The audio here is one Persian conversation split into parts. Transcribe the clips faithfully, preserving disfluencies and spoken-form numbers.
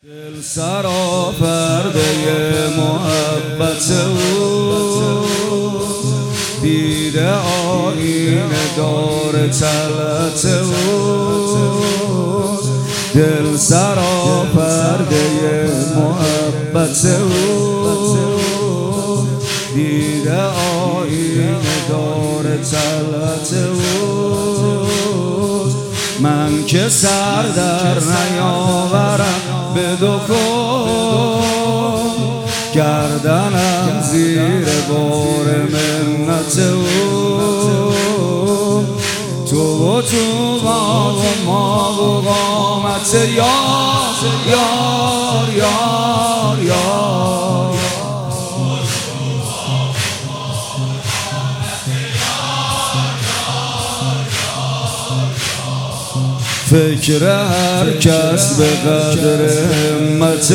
دل سرا پرده محبت او دیده آینه دار طلعت او دل سرا پرده محبت او دیده آینه دار طلعت او من که سر در نیاورم به دو کن گردنم زیر بار منت او تو و تو ما و ما و قامت یار یار یار یار فکر هر کس به قدر همت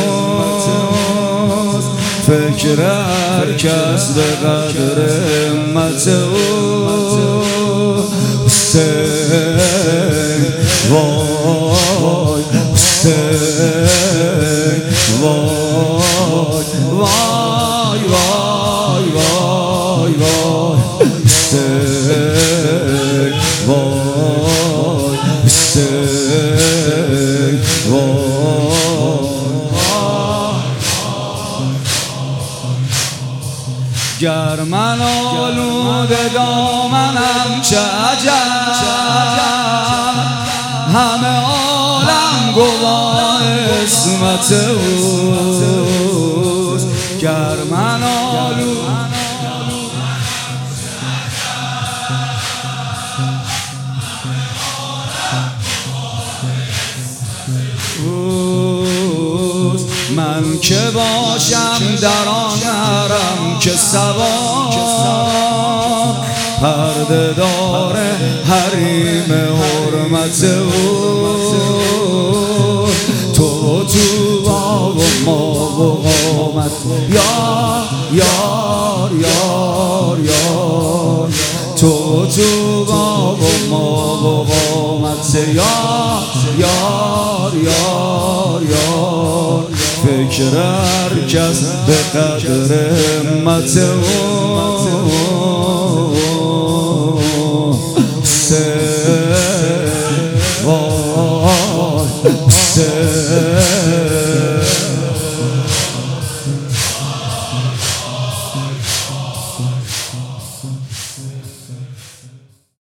اوست فکر هر کس به قدر همت اوست حسین وای حسین وای وای وای وای وای حسین وای حسین گر من آلوده دامنم چه عجب همه عالم گواه عصمت اوست گر من آلوده من که باشم در آن حرم که سوار پرده دار حریم حرمت او تو تو با و ما و قامت یار یار یار یار تو تو با و ما و قامت یار یار یار یار فکر هر کس به قدر همت او حسین وای حسین